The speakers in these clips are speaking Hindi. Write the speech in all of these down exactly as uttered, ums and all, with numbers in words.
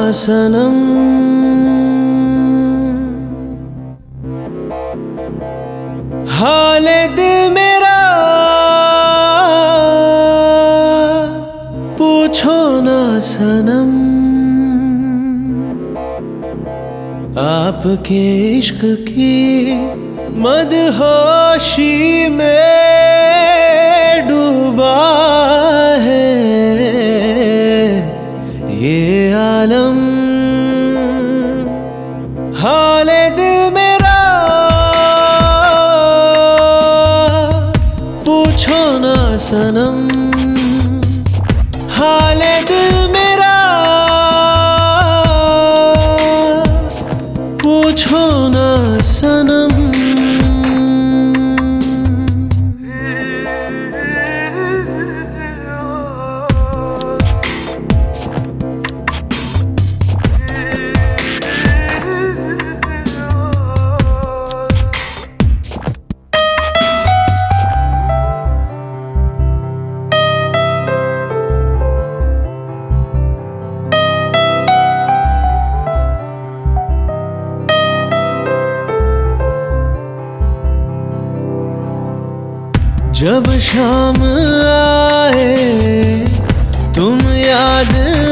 सनम। हाले दिल मेरा पूछो ना सनम। आपके इश्क की मदहोशी में डूबा है ये आलम। हाले दिल मेरा पूछो ना सनम। हाले दिल मेरा पूछो ना सनम। जब शाम आए तुम याद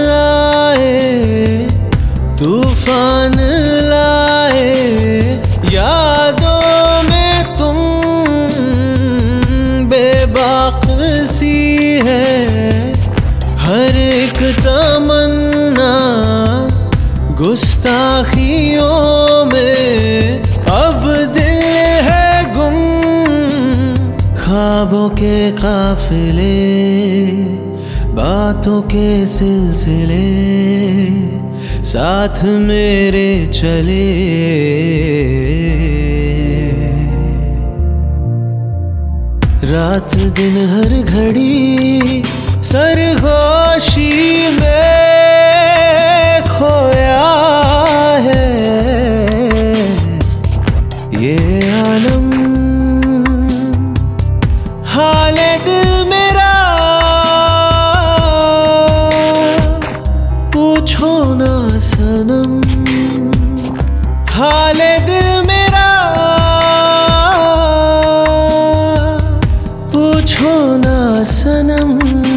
आए, तूफान लाए यादों में तुम। बेबाक सी है हर एक तमन्ना गुस्ताखियों में। अब दिल है गुम ख्वाबों के काफिले, बातों के सिलसिले साथ मेरे चले। रात दिन हर घड़ी सरगोशी में खोया है ये आलम। हाले दिल मेरा पूछो ना सनम। हाले दिल मेरा पूछो ना सनम।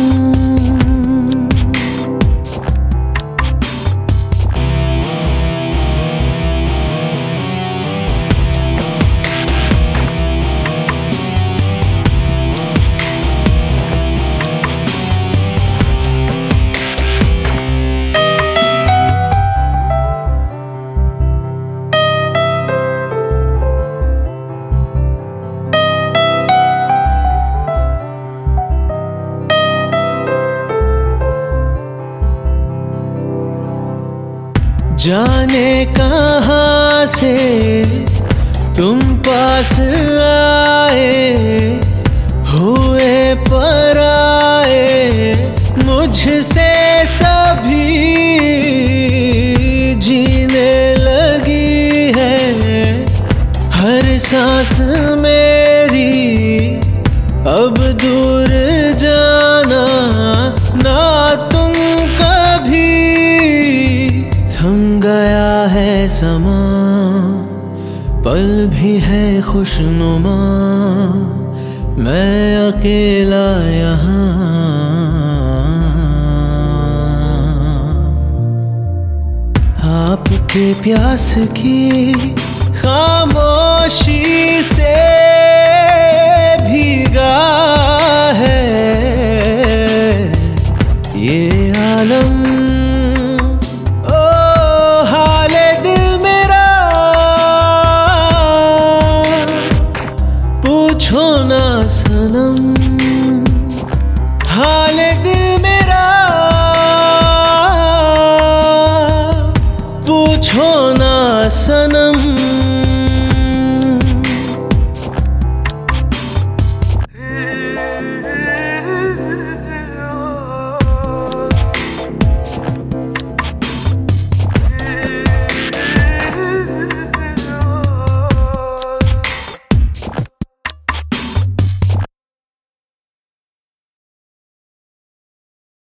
जाने कहाँ से तुम पास आए, हुए पराए मुझसे सभी। जीने लगी है हर सांस मेरी, अब दूर जाना ना तुम कभी। थम गया है समा, पल भी है खुशनुमा, मैं अकेला यहाँ। आपके प्यास की खामोशी से भीगा है ये आलम। पूछो ना सनम। हाले दिल मेरा पूछो ना सनम।